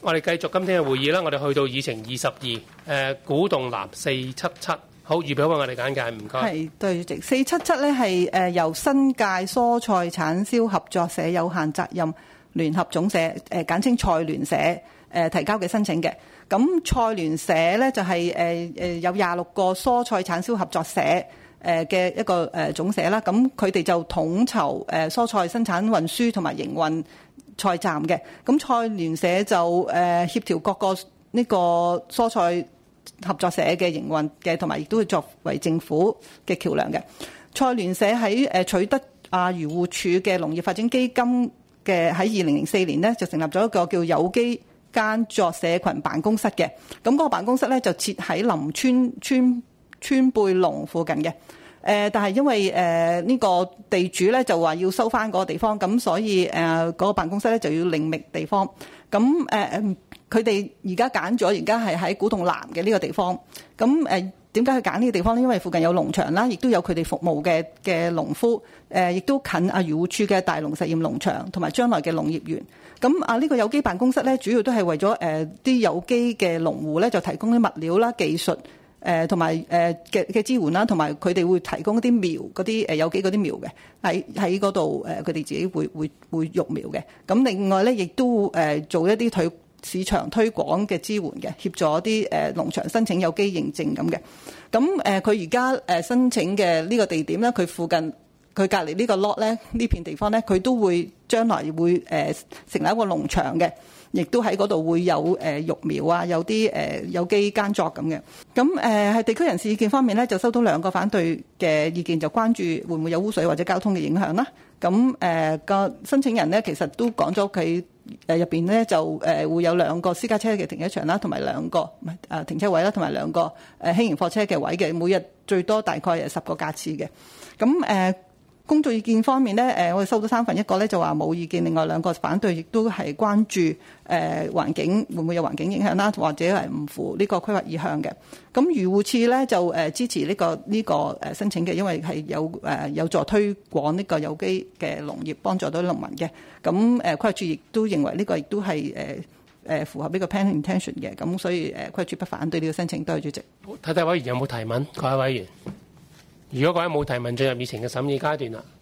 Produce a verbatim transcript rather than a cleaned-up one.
我哋繼續今天嘅會議啦。我哋去到議程二十二，誒古洞南四七七。好，預備好我哋簡介，唔該。 係，對主席。四七七咧係誒由新界蔬菜產銷合作社有限責任聯合總社誒、呃、簡稱菜聯社誒、呃、提交嘅申請嘅。咁菜聯社咧就係誒誒有廿六個蔬菜產銷合作社誒嘅一個誒總社啦。咁佢哋就統籌誒蔬菜生產運輸同埋營運菜站嘅。咁菜聯社就誒協調各個呢個蔬菜合作社嘅營運嘅，同埋亦都會作為政府嘅橋梁嘅。菜聯社喺誒取得啊漁護署嘅農業發展基金嘅喺二零零四年呢，就成立咗一個叫有機耕作社群辦公室嘅。咁嗰個辦公室咧就設喺林村村村貝龍附近嘅。誒，但係因為誒呢個地主咧就話要收翻嗰個地方，咁所以誒嗰個辦公室咧就要另覓地方。咁誒佢哋而家揀咗，而家係喺古洞南嘅呢個地方。咁誒點解去揀呢個地方呢？因為附近有農場啦，亦都有佢哋服務嘅嘅農夫，誒亦都近啊漁護署嘅大農實驗農場同埋將來嘅農業園。咁啊呢個有機辦公室咧，主要都係為咗誒啲有機嘅農戶咧，就提供啲物料啦、技術。誒同埋誒嘅嘅支援啦，同埋佢哋會提供一啲苗嗰啲誒有機嗰啲苗嘅，喺喺嗰度誒佢哋自己會會會育苗嘅。咁另外咧，亦都誒做一啲推市場推廣嘅支援嘅，協助啲誒農場申請有機認證咁嘅。咁誒佢而家誒申請嘅呢個地點咧，佢附近佢隔離呢個 lot 咧，呢片地方咧，佢都會將來會誒成立一個農場嘅。亦都喺嗰度會有誒育苗啊，有啲誒有機耕作咁嘅。咁誒係地區人士意見方面咧，就收到兩個反對嘅意見，就關注會唔會有污水或者交通嘅影響啦。咁誒個申請人咧，其實都講咗佢誒入邊咧就誒會有兩個私家車嘅停車場啦，同埋兩個唔係誒停車位啦，同埋兩個誒輕型貨車嘅位嘅，每日最多大概係十個架次嘅。咁誒。公眾意見方面咧，誒我哋收到三份，一個咧就話冇意見，另外兩個反對，亦都係關注誒環境會唔會有環境影響啦，或者係唔符呢個規劃意向嘅。咁漁護署咧就誒支持呢個呢個誒申請嘅，因為係有誒有助推廣呢個有機嘅農業，幫助到農民嘅。咁誒規劃署亦都認為呢個亦都係誒誒符合呢個 plan intention 嘅，咁所以誒規劃署不反對呢個申請。多謝主席。 睇睇委員有冇提問？各位委員。如果各位冇提問，進入議程嘅審議階段啦。